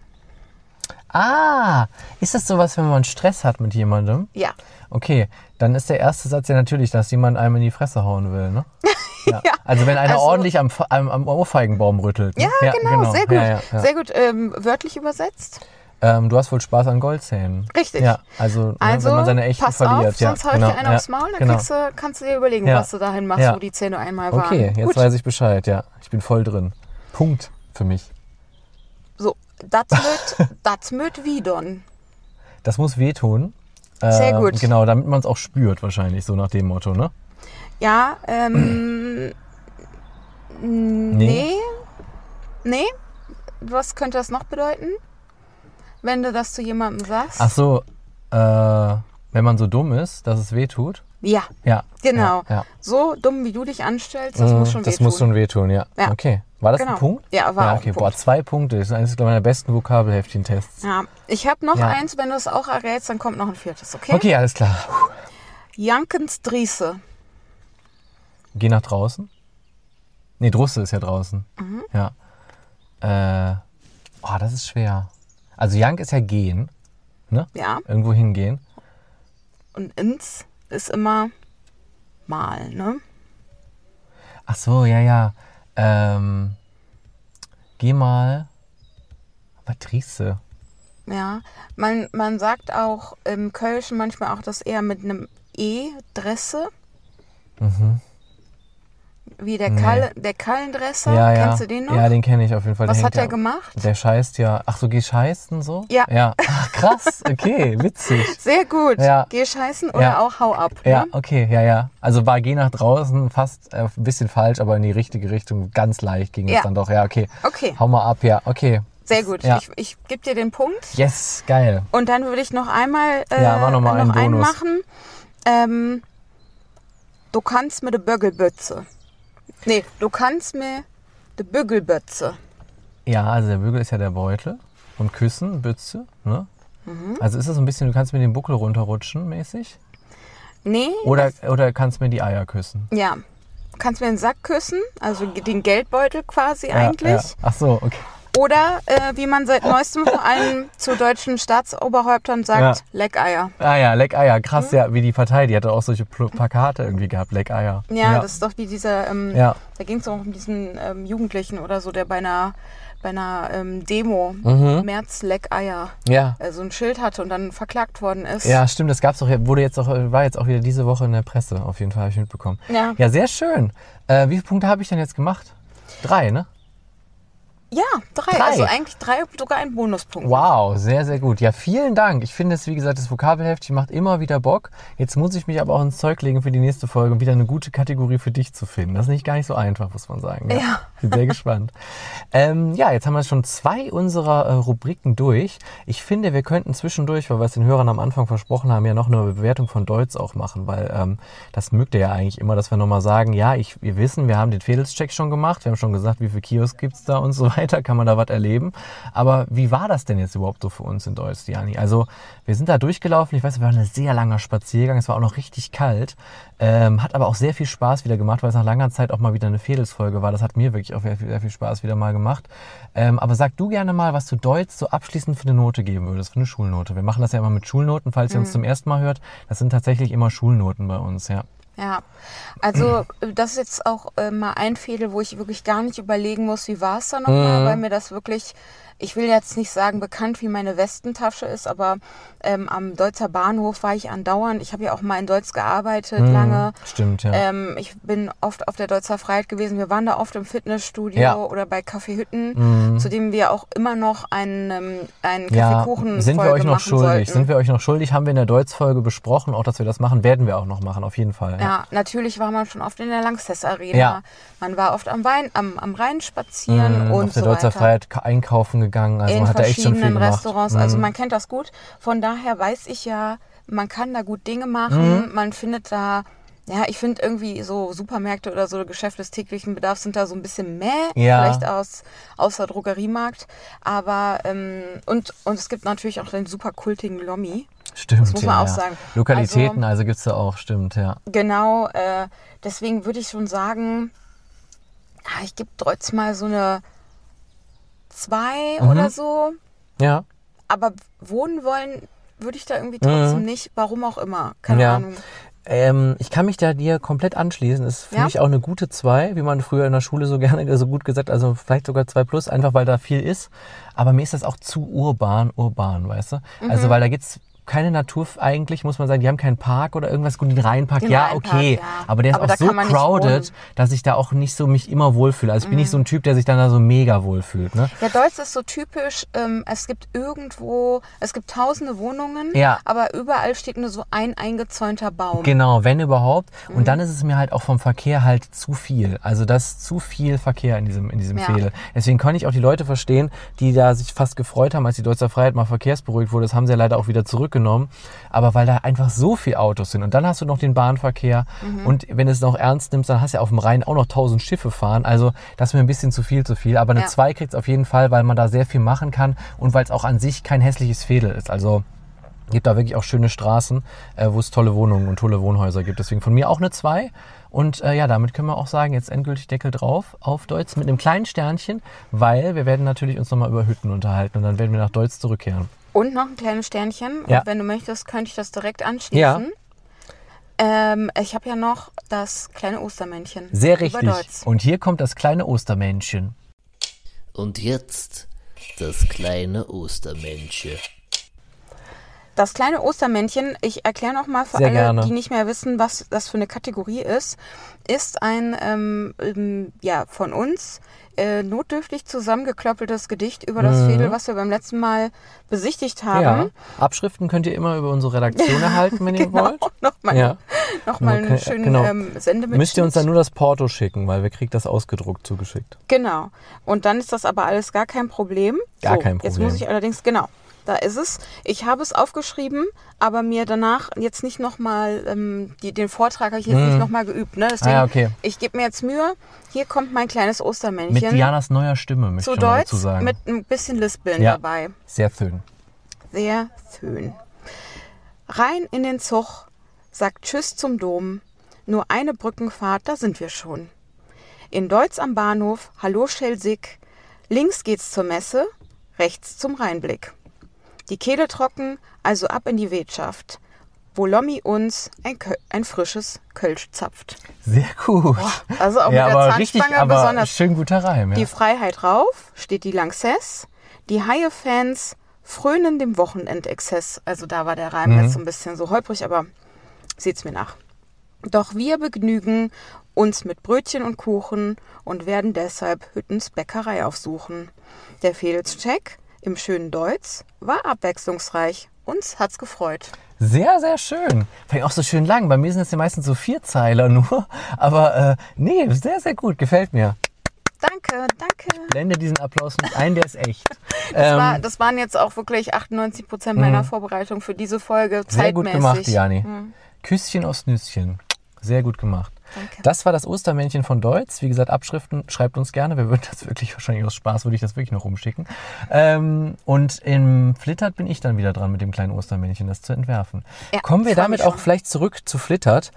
Ist das sowas, wenn man Stress hat mit jemandem? Ja. Okay, dann ist der erste Satz ja natürlich, dass jemand einem in die Fresse hauen will, ne? Ja. Ja, Also wenn einer also- ordentlich am Ohrfeigenbaum rüttelt. Ne? Ja, genau, sehr gut. Ja. Sehr gut wörtlich übersetzt. Du hast wohl Spaß an Goldzähnen. Richtig. Ja, also, Also, wenn man seine echten pass verliert. auf, sonst hau ich dir einen aufs Maul, dann genau. kannst du dir überlegen, Ja. was du dahin machst, Ja. wo die Zähne einmal waren. Okay, jetzt Gut. weiß ich Bescheid, ja. Ich bin voll drin. Punkt für mich. So, das möt widern. Das muss wehtun. Sehr gut. Genau, damit man es auch spürt wahrscheinlich, so nach dem Motto, ne? Ja, nee. Was könnte das noch bedeuten? Wenn du das zu jemandem sagst? Ach so, wenn man so dumm ist, dass es wehtut. Ja, Ja. genau. Ja. So dumm, wie du dich anstellst, das muss schon Das wehtun. muss schon wehtun, ja. Ja. Okay. War das Genau. ein Punkt? Ja, war auch okay. ein Boah, Punkt. 2 Punkte. Das ist eines, glaube ich, meiner besten Vokabelheftchen-Tests. Ja, ich habe noch Ja. eins, wenn du es auch errätst, dann kommt noch ein viertes, okay? Okay, alles klar. Jankens Driese. Geh nach draußen. Nee, Drusse ist ja draußen. Mhm. Ja. Das ist schwer. Also Jank ist ja gehen. Ne? Ja, Irgendwo hingehen. und ins ist immer mal, ne? Ach so, ja. Geh mal. Aber Driese. Ja, man sagt auch im Kölschen manchmal auch das eher mit einem E, Dresse. Wie der Kallendresser. Ja. Kennst du den noch? Ja, den kenne ich auf jeden Fall. Was Der hat hängt der gemacht? Der scheißt ja. Ach so, geh scheißen so? Ja. Ja. Ach, krass. Okay, witzig. Sehr gut. Ja. Geh scheißen oder Ja. auch hau ab. Ja, Ne? okay, ja. Also war geh nach draußen fast ein bisschen falsch, aber in die richtige Richtung. Ganz leicht ging es Ja. dann doch. Ja, okay. Okay. Hau mal ab, ja, okay. Sehr gut. Ja. Ich gebe dir den Punkt. Yes, geil. Und dann würde ich noch einmal mach noch mal einen einen Bonus. machen. Du kannst mir de Bögelbötze. Nee, du kannst mir de Bügelbötze. Ja, also der Bügel ist ja der Beutel. Und Küssen, Bütze, ne? Also ist das so ein bisschen, du kannst mir den Buckel runterrutschen mäßig? Nee. Oder kannst mir die Eier küssen? Ja. Du kannst mir den Sack küssen, also den Geldbeutel quasi Ja. eigentlich. Ach so, okay. Oder, wie man seit neuestem vor allem zu deutschen Staatsoberhäuptern sagt, Leckeier. Ah ja, Leckeier, krass, ja, wie die Partei, die hatte auch solche Plakate irgendwie gehabt, Leckeier. Ja, das ist doch wie dieser, Ja. da ging es auch um diesen Jugendlichen oder so, der bei einer Demo, März Leckeier, Ja. so ein Schild hatte und dann verklagt worden ist. Ja, stimmt, das gab's doch, war jetzt auch wieder diese Woche in der Presse, auf jeden Fall, habe ich mitbekommen. Ja. Ja, sehr schön. Wie viele Punkte habe ich denn jetzt gemacht? 3, ne? Ja, 3. Also eigentlich 3, sogar ein Bonuspunkt. Wow, sehr, sehr gut. Ja, vielen Dank. Ich finde es, wie gesagt, das Vokabelheftchen macht immer wieder Bock. Jetzt muss ich mich aber auch ins Zeug legen für die nächste Folge, um wieder eine gute Kategorie für dich zu finden. Das ist nicht gar nicht so einfach, muss man sagen. Ja. Bin sehr gespannt. Ja, jetzt haben wir schon 2 unserer Rubriken durch. Ich finde, wir könnten zwischendurch, weil wir es den Hörern am Anfang versprochen haben, ja noch eine Bewertung von Deutz auch machen, weil das mögt ihr ja eigentlich immer, dass wir nochmal sagen, ja, wir wissen, wir haben den Fedelscheck schon gemacht, wir haben schon gesagt, wie viele Kiosk gibt's da und so weiter, kann man da was erleben. Aber wie war das denn jetzt überhaupt so für uns in Deutz, Diani? Also wir sind da durchgelaufen, ich weiß, wir waren ein sehr langer Spaziergang, es war auch noch richtig kalt, hat aber auch sehr viel Spaß wieder gemacht, weil es nach langer Zeit auch mal wieder eine Fedelsfolge war. Das hat mir wirklich auch sehr viel Spaß wieder mal gemacht. Aber sag du gerne mal, was du Deutsch so abschließend für eine Note geben würdest, für eine Schulnote. Wir machen das ja immer mit Schulnoten, falls ihr uns zum ersten Mal hört. Das sind tatsächlich immer Schulnoten bei uns, ja. Ja, also das ist jetzt auch mal ein Fädel, wo ich wirklich gar nicht überlegen muss, wie war es da nochmal, weil mir das wirklich, ich will jetzt nicht sagen bekannt, wie meine Westentasche ist, aber am Deutzer Bahnhof war ich andauernd. Ich habe ja auch mal in Deutz gearbeitet lange. Stimmt, ja. Ich bin oft auf der Deutzer Freiheit gewesen. Wir waren da oft im Fitnessstudio oder bei Kaffeehütten, zu dem wir auch immer noch einen Kaffeekuchen sind wir euch noch schuldig? sollten. Sind wir euch noch schuldig? Haben wir in der Deutz-Folge besprochen, auch dass wir das machen, werden wir auch noch machen, auf jeden Fall. Ja, natürlich war man schon oft in der Lanxess Arena. Ja. Man war oft am Rhein spazieren und auf der so Deutzer weiter. Freiheit einkaufen gegangen, also In man hat da echt schon viel verschiedenen gemacht. Restaurants, also man kennt das gut. Von daher weiß ich ja, man kann da gut Dinge machen. Man findet da, ja, ich finde irgendwie so Supermärkte oder so Geschäfte des täglichen Bedarfs sind da so ein bisschen vielleicht außer Drogeriemarkt. Aber, und es gibt natürlich auch den super kultigen Lommi. Stimmt, das muss man auch sagen. Lokalitäten, also gibt's da auch, stimmt, ja. Genau, deswegen würde ich schon sagen, ich gebe Deutz mal so eine 2 oder so. Ja. Aber wohnen wollen würde ich da irgendwie trotzdem nicht. Warum auch immer. Keine Ahnung. Ich kann mich da dir komplett anschließen. Das ist für mich auch eine gute 2, wie man früher in der Schule so gerne so gut gesagt, also vielleicht sogar 2+, einfach weil da viel ist. Aber mir ist das auch zu urban, weißt du? Also weil da geht's keine Natur eigentlich, muss man sagen. Die haben keinen Park oder irgendwas. Gut, den Rheinpark, okay. Ja. Aber der ist auch so crowded, dass ich da auch nicht so mich immer wohlfühle. Also ich bin nicht so ein Typ, der sich dann da so mega wohlfühlt. Ne? Ja, Deutz ist so typisch. Es gibt tausende Wohnungen, aber überall steht nur so ein eingezäunter Baum. Genau, wenn überhaupt. Und dann ist es mir halt auch vom Verkehr halt zu viel. Also das ist zu viel Verkehr in diesem Fädel. Deswegen kann ich auch die Leute verstehen, die da sich fast gefreut haben, als die Deutzer Freiheit mal verkehrsberuhigt wurde. Das haben sie ja leider auch wieder zurückgenommen. Aber weil da einfach so viele Autos sind und dann hast du noch den Bahnverkehr und wenn du es noch ernst nimmst, dann hast du ja auf dem Rhein auch noch 1000 Schiffe fahren. Also das ist mir ein bisschen zu viel. Aber eine 2 kriegt es auf jeden Fall, weil man da sehr viel machen kann und weil es auch an sich kein hässliches Fädel ist. Also gibt da wirklich auch schöne Straßen, wo es tolle Wohnungen und tolle Wohnhäuser gibt. Deswegen von mir auch eine 2. Und damit können wir auch sagen, jetzt endgültig Deckel drauf auf Deutz mit einem kleinen Sternchen, weil wir werden natürlich uns nochmal über Hütten unterhalten und dann werden wir nach Deutz zurückkehren. Und noch ein kleines Sternchen. Ja. Und wenn du möchtest, könnte ich das direkt anschließen. Ja. Ich habe ja noch das kleine Ostermännchen. Sehr richtig. Und hier kommt das kleine Ostermännchen. Und jetzt das kleine Ostermännchen. Das kleine Ostermännchen, ich erkläre noch mal für Sehr alle, gerne. die nicht mehr wissen, was das für eine Kategorie ist ein von uns notdürftig zusammengeklöppeltes Gedicht über das Fädel, was wir beim letzten Mal besichtigt haben. Ja. Abschriften könnt ihr immer über unsere Redaktion erhalten, wenn ihr wollt. Nochmal. Ja. nochmal einen schönen genau. Sendemitschnitt. Müsst ihr uns dann nur das Porto schicken, weil wir kriegen das ausgedruckt zugeschickt. Genau. Und dann ist das aber alles gar kein Problem. Gar kein Problem. Jetzt muss ich allerdings, genau, da ist es. Ich habe es aufgeschrieben, aber mir danach jetzt nicht nochmal, den Vortrag habe ich jetzt nicht nochmal geübt. Ne? Deswegen, okay. Ich gebe mir jetzt Mühe. Hier kommt mein kleines Ostermännchen. Mit Dianas neuer Stimme, möchte zu ich mal Deutsch, dazu sagen. mit ein bisschen Lispeln Ja. dabei. Sehr schön. Sehr schön. Rein in den Zug, sagt Tschüss zum Dom. Nur eine Brückenfahrt, da sind wir schon. In Deutz am Bahnhof, hallo Schelsig. Links geht's zur Messe, rechts zum Rheinblick. Die Kehle trocken, also ab in die Wirtschaft, wo Lommi uns ein frisches Kölsch zapft. Sehr gut. Also auch ja, mit der aber richtig, Zahnspange aber besonders. schön guter Reim. Ja. Die Freiheit rauf, steht die Lanxess. Die Haie-Fans frönen dem Wochenendexzess. Also da war der Reim jetzt so ein bisschen so holprig, aber seht's mir nach. Doch wir begnügen uns mit Brötchen und Kuchen und werden deshalb Hüttens Bäckerei aufsuchen. Der Fedelscheck im schönen Deutsch war abwechslungsreich. Uns hat's gefreut. Sehr, sehr schön. Vielleicht auch so schön lang. Bei mir sind es ja meistens so 4-Zeiler nur. Aber nee, sehr, sehr gut. Gefällt mir. Danke, danke. Blende diesen Applaus nicht ein, der ist echt. Das waren jetzt auch wirklich 98% meiner Vorbereitung für diese Folge. Sehr gut gemacht, Jani. Mhm. Küsschen aufs Nüsschen. Sehr gut gemacht. Danke. Das war das Ostermännchen von Deutz. Wie gesagt, Abschriften schreibt uns gerne. Wir würden das wirklich, wahrscheinlich aus Spaß, würde ich das wirklich noch rumschicken. Und im Flittert bin ich dann wieder dran mit dem kleinen Ostermännchen, das zu entwerfen. Ja, Kommen wir freu damit mich auch schon. vielleicht zurück zu Flittert.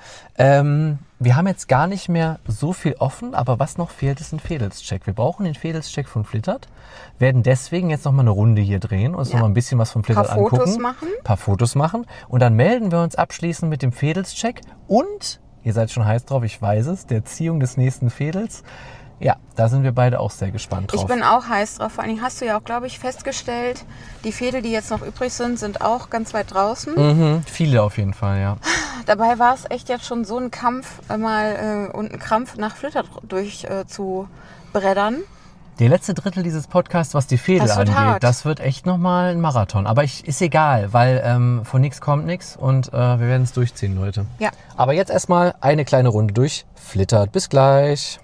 Wir haben jetzt gar nicht mehr so viel offen, aber was noch fehlt, ist ein Fedelscheck. Wir brauchen den Fedelscheck von Flittert, werden deswegen jetzt noch mal eine Runde hier drehen und uns noch mal ein bisschen was von Flittert angucken. Ein paar Fotos machen und dann melden wir uns abschließend mit dem Fedelscheck und, ihr seid schon heiß drauf, ich weiß es, der Ziehung des nächsten Fedels. Ja, da sind wir beide auch sehr gespannt drauf. Ich bin auch heiß drauf. Vor allem hast du ja auch, glaube ich, festgestellt, die Fädel, die jetzt noch übrig sind, sind auch ganz weit draußen. Viele auf jeden Fall, ja. Dabei war es echt jetzt schon so ein Kampf, und ein Krampf nach Flittert durch zu breddern. Der letzte Drittel dieses Podcasts, was die Fädel Das wird angeht, hart. das wird echt nochmal ein Marathon. Aber ist egal, weil von nichts kommt nichts und wir werden es durchziehen, Leute. Ja. Aber jetzt erstmal eine kleine Runde durch Flittert. Bis gleich.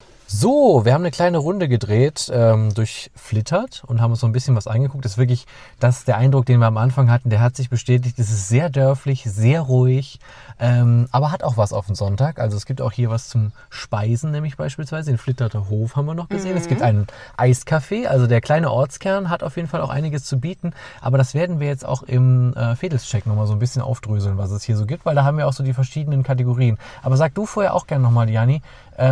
So, wir haben eine kleine Runde gedreht durch Flittert und haben uns so ein bisschen was angeguckt. Das ist wirklich der Eindruck, den wir am Anfang hatten, der hat sich bestätigt. Es ist sehr dörflich, sehr ruhig, aber hat auch was auf den Sonntag. Also es gibt auch hier was zum Speisen, nämlich beispielsweise den Flitterter Hof haben wir noch gesehen. Es gibt einen Eiscafé, also der kleine Ortskern hat auf jeden Fall auch einiges zu bieten. Aber das werden wir jetzt auch im Fedelscheck nochmal so ein bisschen aufdröseln, was es hier so gibt, weil da haben wir auch so die verschiedenen Kategorien. Aber sag du vorher auch gerne nochmal, Jani,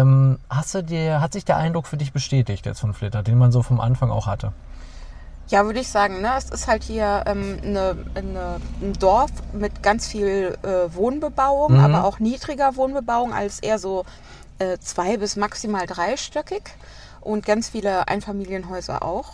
hat sich der Eindruck für dich bestätigt jetzt von Flittert, den man so vom Anfang auch hatte? Ja, würde ich sagen, ne? Es ist halt hier ein Dorf mit ganz viel Wohnbebauung, aber auch niedriger Wohnbebauung, als eher so 2- bis maximal 3-stöckig und ganz viele Einfamilienhäuser auch.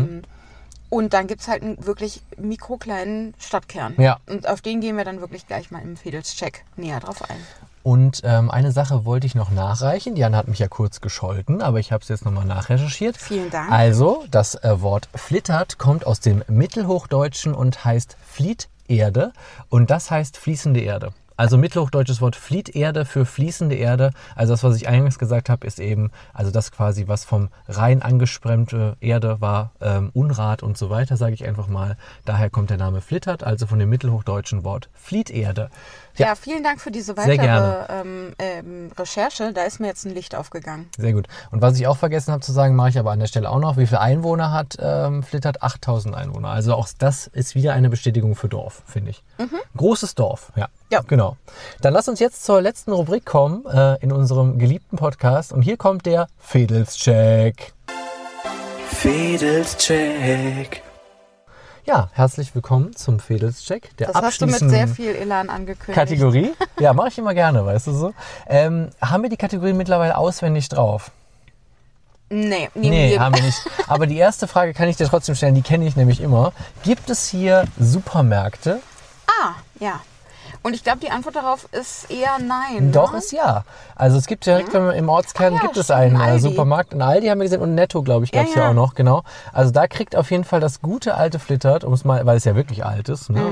Und dann gibt es halt einen wirklich mikrokleinen Stadtkern. Ja. Und auf den gehen wir dann wirklich gleich mal im Fedelscheck näher drauf ein. Und eine Sache wollte ich noch nachreichen. Diana hat mich ja kurz gescholten, aber ich habe es jetzt nochmal nachrecherchiert. Vielen Dank. Also, das Wort Flittert kommt aus dem Mittelhochdeutschen und heißt Flieterde. Und das heißt fließende Erde. Also mittelhochdeutsches Wort Flieterde für fließende Erde. Also das, was ich eingangs gesagt habe, ist eben, also das quasi, was vom Rhein angespremmte Erde war, Unrat und so weiter, sage ich einfach mal. Daher kommt der Name Flittert, also von dem mittelhochdeutschen Wort Flieterde. Ja, vielen Dank für diese weitere Recherche. Da ist mir jetzt ein Licht aufgegangen. Sehr gut. Und was ich auch vergessen habe zu sagen, mache ich aber an der Stelle auch noch. Wie viele Einwohner hat Flittert? 8000 Einwohner. Also auch das ist wieder eine Bestätigung für Dorf, finde ich. Großes Dorf, ja. Ja. Genau. Dann lass uns jetzt zur letzten Rubrik kommen in unserem geliebten Podcast. Und hier kommt der Fedelscheck. Fedelscheck. Ja, herzlich willkommen zum Fedelscheck. Der Das hast du mit sehr viel Elan angekündigt. Kategorie. Ja, mache ich immer gerne, weißt du so. Haben wir die Kategorie mittlerweile auswendig drauf? Nee, haben wir nicht. Aber die erste Frage kann ich dir trotzdem stellen, die kenne ich nämlich immer. Gibt es hier Supermärkte? Ah, ja. Und ich glaube, die Antwort darauf ist eher nein. Doch, ne? ist ja. Also es gibt direkt im Ortskern gibt es einen Aldi. Supermarkt. Ein Aldi haben wir gesehen und Netto, glaube ich, gab es ja auch noch, genau. Also da kriegt auf jeden Fall das gute alte Flittert, weil es ja wirklich alt ist, ne?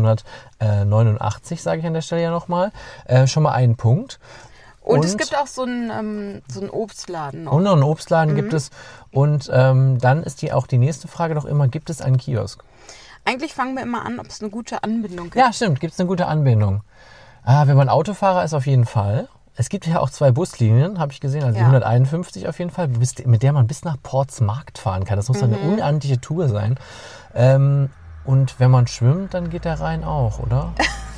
989, sage ich an der Stelle ja nochmal, schon mal einen Punkt. Und es gibt auch so einen Obstladen noch. Und noch einen Obstladen gibt es. Und dann ist auch die nächste Frage doch immer, gibt es einen Kiosk? Eigentlich fangen wir immer an, ob es eine gute Anbindung gibt. Ja, stimmt, gibt es eine gute Anbindung. Wenn man Autofahrer ist, auf jeden Fall. Es gibt ja auch 2 Buslinien, habe ich gesehen, also die 151 auf jeden Fall, mit der man bis nach Portsmarkt fahren kann. Das muss dann eine unendliche Tour sein. Und wenn man schwimmt, dann geht der Rhein auch, oder?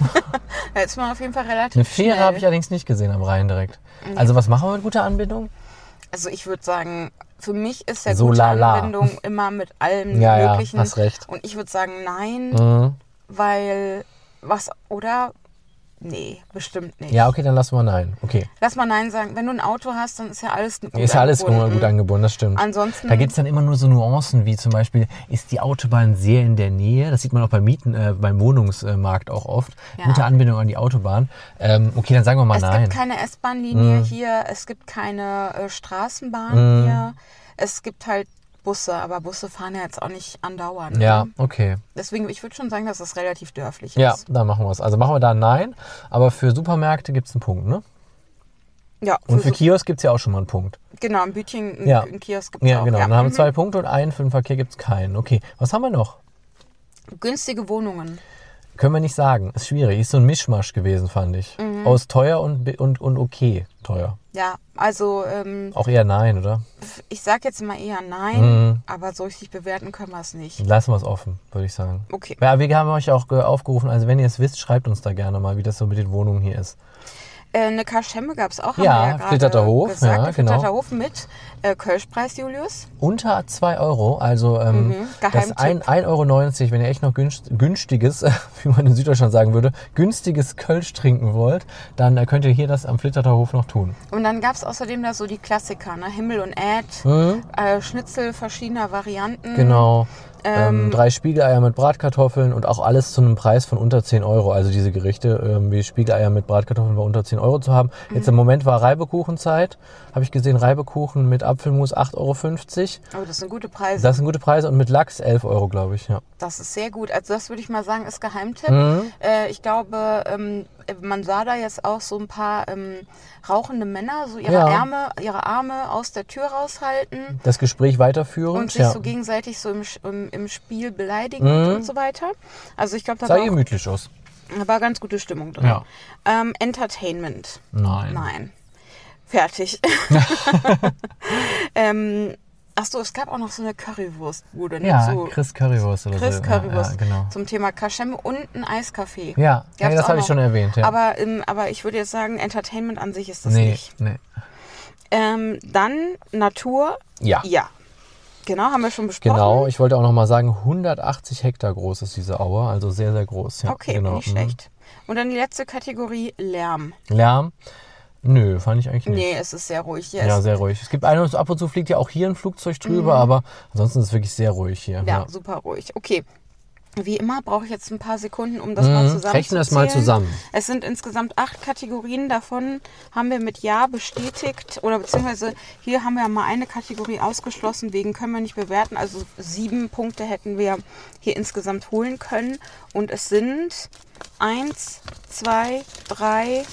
Da ist man auf jeden Fall relativ Eine Fähre schnell. habe ich allerdings nicht gesehen am Rhein direkt. Also was machen wir mit guter Anbindung? Also ich würde sagen, für mich ist ja So gute lala. Anbindung immer mit allem Ja, Möglichen. hast recht. Und ich würde sagen nein, weil oder? Nee, bestimmt nicht. Ja, okay, dann lassen wir nein. Okay. Lass mal nein sagen. Wenn du ein Auto hast, dann ist ja alles gut Ist ja alles angebunden. gut angebunden, das stimmt. Ansonsten- Da gibt es dann immer nur so Nuancen, wie zum Beispiel, ist die Autobahn sehr in der Nähe? Das sieht man auch beim beim Wohnungsmarkt auch oft. Ja. Gute Anbindung an die Autobahn. Okay, dann sagen wir mal Es nein. gibt keine S-Bahn-Linie hier, es gibt keine Straßenbahn hier. Es gibt halt Busse, aber Busse fahren ja jetzt auch nicht andauernd. Ja, Ne? okay. Deswegen, ich würde schon sagen, dass das relativ dörflich Ja, ist. dann machen wir es. Also machen wir da nein, aber für Supermärkte gibt es einen Punkt, ne? Ja, Und für Kiosk gibt es ja auch schon mal einen Punkt. genau, ein Bütchen, Ja. ein Kiosk gibt es Ja, auch. genau. Ja. Dann haben wir 2 Punkte und einen für den Verkehr gibt es keinen. Okay, was haben wir noch? Günstige Wohnungen. Können wir nicht sagen. Ist schwierig. Ist so ein Mischmasch gewesen, fand ich. Aus teuer und okay teuer. Ja, also Auch eher nein, oder? ich sage jetzt mal eher nein, aber so richtig bewerten können wir es nicht. Lassen wir es offen, würde ich sagen. Okay. Ja, wir haben euch auch aufgerufen, also wenn ihr es wisst, schreibt uns da gerne mal, wie das so mit den Wohnungen hier ist. Eine Kaschemme gab es auch, haben Ja, wir ja gerade Flitterter Hof, gesagt. ja, Der genau. Flitterter Hof mit Kölschpreis, Julius. Unter 2 Euro, also das Geheimtipp. 1,90 Euro, wenn ihr echt noch günstiges, wie man in Süddeutschland sagen würde, günstiges Kölsch trinken wollt, dann könnt ihr hier das am Flitterter Hof noch tun. Und dann gab es außerdem da so die Klassiker, ne? Himmel und Äd, Schnitzel verschiedener Varianten. Genau. 3 Spiegeleier mit Bratkartoffeln und auch alles zu einem Preis von unter 10 Euro. Also diese Gerichte, wie Spiegeleier mit Bratkartoffeln war unter 10 Euro zu haben. Jetzt im Moment war Reibekuchenzeit. Habe ich gesehen, Reibekuchen mit Apfelmus 8,50 Euro. Oh, das sind gute Preise. Das sind gute Preise und mit Lachs 11 Euro, glaube ich. Ja. Das ist sehr gut. Also das würde ich mal sagen, ist Geheimtipp. Ich glaube, man sah da jetzt auch so ein paar rauchende Männer, so ihre Arme aus der Tür raushalten Das Gespräch weiterführen. und sich so gegenseitig so im Spiel beleidigen und so weiter. Also ich glaube, da Sah war, gemütlich aus. war ganz gute Stimmung drin. Ja. Entertainment. Nein. Nein. Fertig. Achso, es gab auch noch so eine Currywurstbude. Ne? Ja, So Chris Currywurst oder Chris so. Currywurst Ja, genau. zum Thema Kaschemme und ein Eiscafé. Ja, Gab's das auch habe ich noch. schon erwähnt. Ja. Aber ich würde jetzt sagen, Entertainment an sich ist das nee, nicht. nee. Dann Natur. Ja. Ja. Genau, haben wir schon besprochen. Genau, ich wollte auch noch mal sagen, 180 Hektar groß ist diese Aue, also sehr, sehr groß. Ja, Okay, genau. nicht schlecht. Und dann die letzte Kategorie, Lärm. Lärm? Nö, fand ich eigentlich nicht. Nee, es ist sehr ruhig hier. Ja, sehr ruhig. Es gibt ab und zu fliegt ja auch hier ein Flugzeug drüber, aber ansonsten ist es wirklich sehr ruhig hier. Ja, super ruhig. Okay. Wie immer brauche ich jetzt ein paar Sekunden, um das mal zusammenzuzählen. Rechne das mal zusammen. Es sind insgesamt 8 Kategorien. Davon haben wir mit Ja bestätigt. Oder beziehungsweise hier haben wir mal eine Kategorie ausgeschlossen. Wegen können wir nicht bewerten. Also 7 Punkte hätten wir hier insgesamt holen können. Und es sind 1, 2, 3,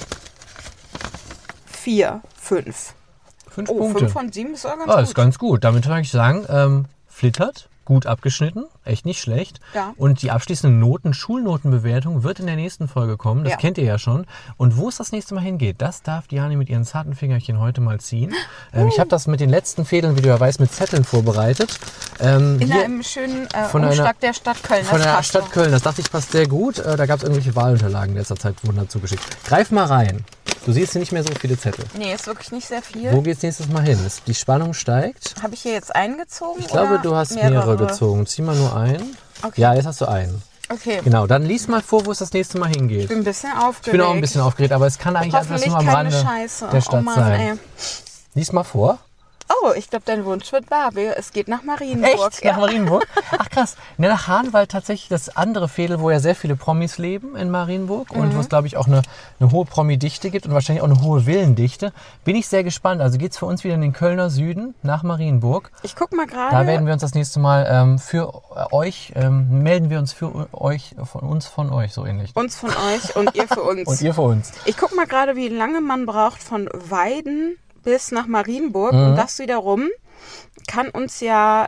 4, 5. 5 Oh, Punkte. 5 von 7 ist auch ganz Ah, gut. ist ganz gut. Damit kann ich sagen, flittert, gut abgeschnitten, echt nicht schlecht. Ja. Und die abschließende Schulnotenbewertung wird in der nächsten Folge kommen. Das Ja. kennt ihr ja schon. Und wo es das nächste Mal hingeht, das darf Diane mit ihren zarten Fingerchen heute mal ziehen. Ich habe das mit den letzten Fädeln, wie du ja weißt, mit Zetteln vorbereitet. In Hier einem schönen von einer- Umschlag der Stadt Köln. von Das der passt Stadt doch. Köln. Das dachte ich, passt sehr gut. Da gab es irgendwelche Wahlunterlagen in letzter Zeit, wurden dazu geschickt. Greif mal rein. Du siehst hier nicht mehr so viele Zettel. Nee, ist wirklich nicht sehr Wo viel. geht's nächstes Mal hin? Die Spannung steigt. Habe ich hier jetzt eingezogen? Ich glaube, oder du hast mehrere gezogen. Zieh mal nur einen. Okay. Ja, jetzt hast du einen. Okay. Genau, dann lies mal vor, wo es das nächste Mal hingeht. Ich bin ein bisschen aufgeregt. Ich bin auch ein bisschen aufgeregt, aber es kann eigentlich alles Hoffentlich nur am keine Rande Scheiße. der Stadt oh Mann, sein. ey. Lies mal vor. Oh, ich glaube, dein Wunsch wird wahr. Es geht nach Marienburg. Echt? Nach Marienburg? Ach krass. Ja, nach Hahnwald tatsächlich das andere Veedel, wo ja sehr viele Promis leben in Marienburg und wo es, glaube ich, auch eine hohe Promi-Dichte gibt und wahrscheinlich auch eine hohe Villendichte. Bin ich sehr gespannt. Also geht es für uns wieder in den Kölner Süden nach Marienburg. Ich guck mal gerade. Da werden wir uns das nächste Mal für euch, melden wir uns für euch, von euch, so ähnlich. Uns von euch und ihr für uns. Und ihr für uns. Ich guck mal gerade, wie lange man braucht von Weiden bis nach Marienburg und das wiederum kann uns ja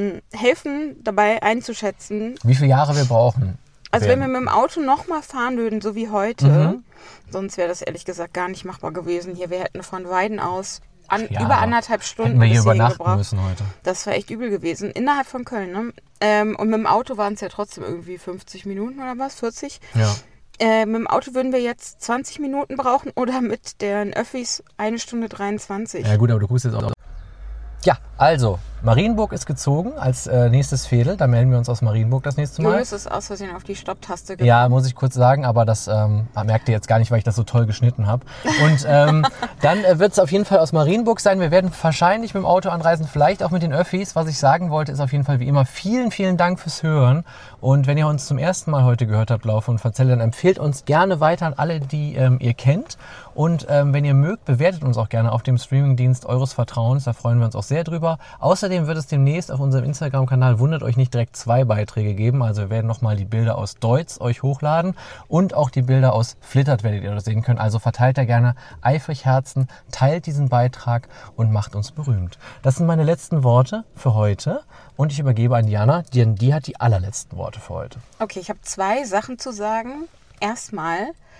helfen, dabei einzuschätzen. Wie viele Jahre wir brauchen. Also wenn wir mit dem Auto nochmal fahren würden, so wie heute, sonst wäre das ehrlich gesagt gar nicht machbar gewesen. Hier, wir hätten von Weiden aus über 1,5 Stunden hätten wir hier bis hierhin übernachten gebraucht. müssen heute. Das war echt übel gewesen. Innerhalb von Köln, ne? Und mit dem Auto waren es ja trotzdem irgendwie 50 Minuten oder was, 40. Ja. Mit dem Auto würden wir jetzt 20 Minuten brauchen oder mit den Öffis 1 Stunde 23. Ja gut, aber du guckst jetzt auch. Ja, also, Marienburg ist gezogen als nächstes Veedel. Da melden wir uns aus Marienburg das nächste Mal. Julius ist aus Versehen auf die Stopptaste gekommen. Ja, muss ich kurz sagen, aber das merkt ihr jetzt gar nicht, weil ich das so toll geschnitten habe. Und dann wird es auf jeden Fall aus Marienburg sein. Wir werden wahrscheinlich mit dem Auto anreisen, vielleicht auch mit den Öffis. Was ich sagen wollte, ist auf jeden Fall wie immer vielen, vielen Dank fürs Hören. Und wenn ihr uns zum ersten Mal heute gehört habt, Laufe und Verzelle, dann empfehlt uns gerne weiter an alle, die ihr kennt. Und wenn ihr mögt, bewertet uns auch gerne auf dem Streamingdienst eures Vertrauens. Da freuen wir uns auch sehr drüber. Außerdem wird es demnächst auf unserem Instagram-Kanal, wundert euch nicht, direkt 2 Beiträge geben. Also wir werden nochmal die Bilder aus Deutz euch hochladen und auch die Bilder aus Flittert werdet ihr das sehen können. Also verteilt da gerne eifrig Herzen, teilt diesen Beitrag und macht uns berühmt. Das sind meine letzten Worte für heute und ich übergebe an Diana, denn die hat die allerletzten Worte für heute. Okay, ich habe 2 Sachen zu sagen. Erstmal,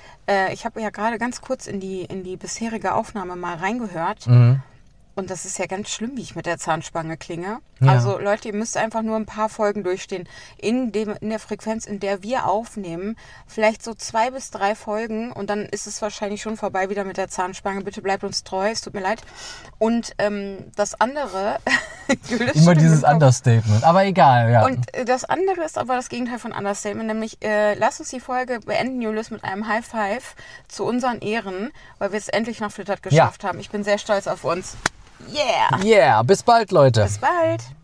ich habe ja gerade ganz kurz in die bisherige Aufnahme mal reingehört. Und das ist ja ganz schlimm, wie ich mit der Zahnspange klinge. Ja. Also Leute, ihr müsst einfach nur ein paar Folgen durchstehen. In der Frequenz, in der wir aufnehmen. Vielleicht so 2 bis 3 Folgen. Und dann ist es wahrscheinlich schon vorbei wieder mit der Zahnspange. Bitte bleibt uns treu, es tut mir leid. Und das andere... Immer dieses Understatement, aber egal, ja. Und das andere ist aber das Gegenteil von Understatement. Nämlich, lasst uns die Folge beenden, Julius, mit einem High Five zu unseren Ehren. Weil wir es endlich nach Flittert geschafft haben. Ich bin sehr stolz auf uns. Yeah! Yeah, bis bald, Leute. Bis bald.